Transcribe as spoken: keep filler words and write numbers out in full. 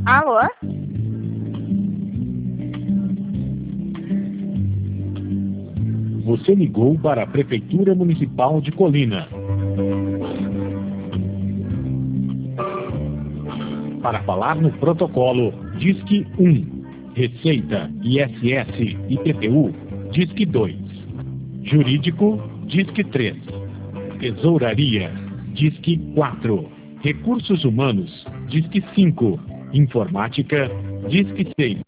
Alô? Você ligou para a Prefeitura Municipal de Colina. Para falar no protocolo, Disque um. Receita, I S S e I P T U, Disque dois. Jurídico, Disque três. Tesouraria, Disque quatro. Recursos Humanos, Disque cinco. Informática, Disque seis.